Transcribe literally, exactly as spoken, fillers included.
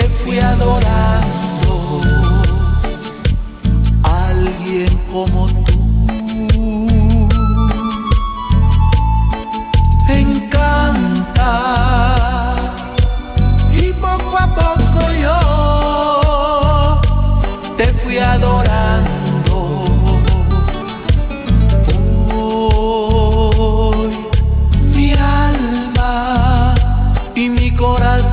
te fui adorando, alguien como tú encanta, y poco a poco yo te fui adorando. Hoy mi alma y mi corazón